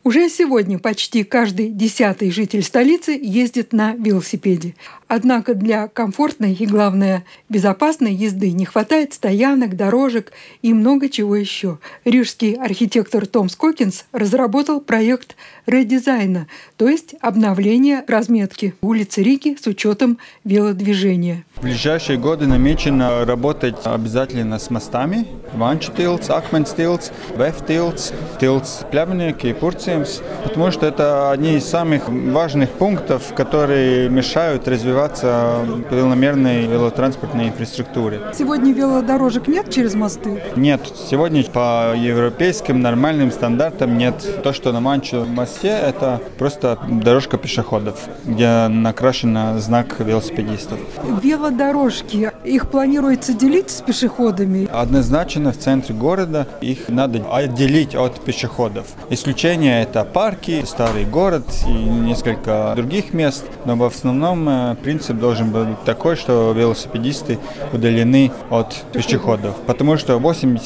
Уже сегодня почти каждый 10-й житель столицы ездит на велосипеде. Однако для комфортной и, главное, безопасной езды не хватает стоянок, дорожек и много чего еще. Рижский архитектор Том Скокинс разработал проект редизайна, то есть обновления разметки улицы Риги с учетом велодвижения. В ближайшие годы намечено работать обязательно с мостами. Ванчу тилц, Акменс тилц, Веф тилц, тилц Плявники и Пурцимс, потому что это одни из самых важных пунктов, которые мешают развиваться полномерной велотранспортной инфраструктуре. Сегодня велодорожек нет через мосты? Нет, сегодня по европейским нормальным стандартам нет. То, что на Ванчу мосте, это просто дорожка пешеходов, где накрашен знак велосипедистов. Велодорожки, их планируется делить с пешеходами? Однозначно в центре города их надо отделить от пешеходов. Исключение это парки, старый город и несколько других мест, но в основном принцип должен быть такой, что велосипедисты удалены от пешеходов, потому что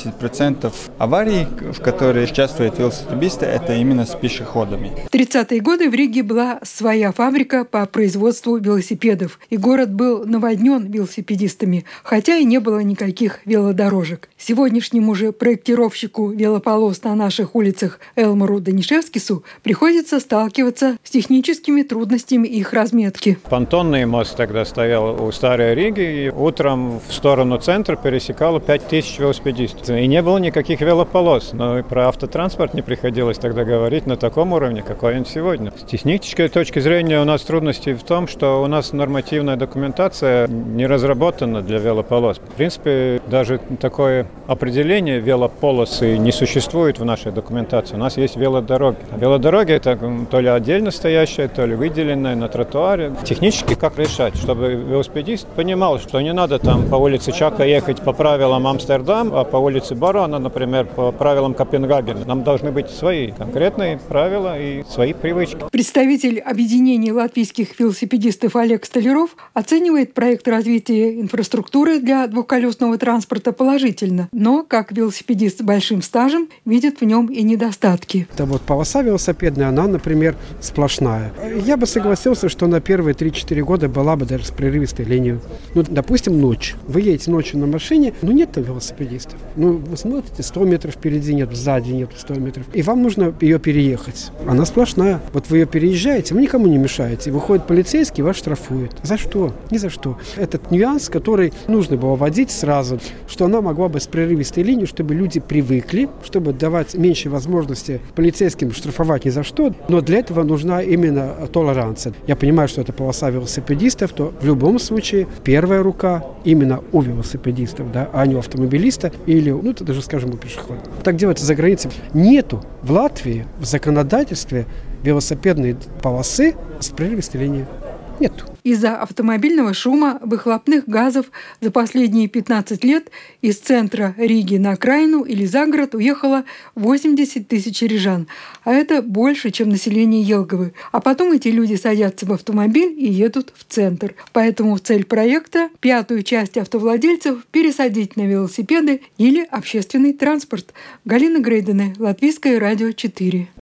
80% аварий, в которые участвуют велосипедисты, это именно с пешеходами. В 30-е годы в Риге была своя фабрика по производству велосипедов, и город был наводнен велосипедистами, хотя и не было никаких велодорожек. Сегодняшнему же проектировщику велополос на наших улицах Элмару Данишевскису приходится сталкиваться с техническими трудностями их разметки. Понтонный мост тогда стоял у Старой Риги, и утром в сторону центра пересекало 5000 велосипедистов. И не было никаких велополос, но и про автотранспорт не приходилось тогда говорить на таком уровне, какой он сегодня. С технической точки зрения у нас трудности в том, что у нас нормативная документация не разработана для велополос. В принципе, даже такое определение велополосы не существует в нашей документации. У нас есть велодороги. Велодороги – это то ли отдельно стоящая, то ли выделенная на тротуаре. Технически как решать, чтобы велосипедист понимал, что не надо там по улице Чака ехать по правилам Амстердам, а по улице Барона, например, по правилам Копенгагена. Нам должны быть свои конкретные правила и свои привычки. Представитель объединения латвийских велосипедистов Олег Столяров оценивает проект развития инфраструктуры для двухколесного транспорта положительно, но, как велосипедист с большим стажем, видит в нем и недостатки. Это вот полоса велосипедная, она, например, сплошная. Я бы согласился, что на первые 3-4 года была бы даже с прерывистой линией. Ну, допустим, ночь. Вы едете ночью на машине, нет там велосипедистов. Вы смотрите, 100 метров впереди нет, сзади нет 100 метров. И вам нужно ее переехать. Она сплошная. Вот вы ее переезжаете, вы никому не мешаете. Выходит полицейский, вас штрафует. За что? Ни за что. Этот нюанс, который нужно было вводить сразу, что она могла бы с прерывистой линией, чтобы люди привыкли, чтобы давать меньше возможности полицейским штрафовать ни за что, но для этого нужна именно толеранция. Я понимаю, что это полоса велосипедистов, то в любом случае первая рука именно у велосипедистов, а не у автомобилиста или, это даже, скажем, у пешехода. Так делается за границей. Нету в Латвии в законодательстве велосипедной полосы с прерывистой линией. Нет. Из-за автомобильного шума, выхлопных газов за последние 15 лет из центра Риги на окраину или за город уехало 80 тысяч рижан. А это больше, чем население Елговы. А потом эти люди садятся в автомобиль и едут в центр. Поэтому цель проекта – 5-ю часть автовладельцев пересадить на велосипеды или общественный транспорт. Галина Грейдене, Латвийское радио 4.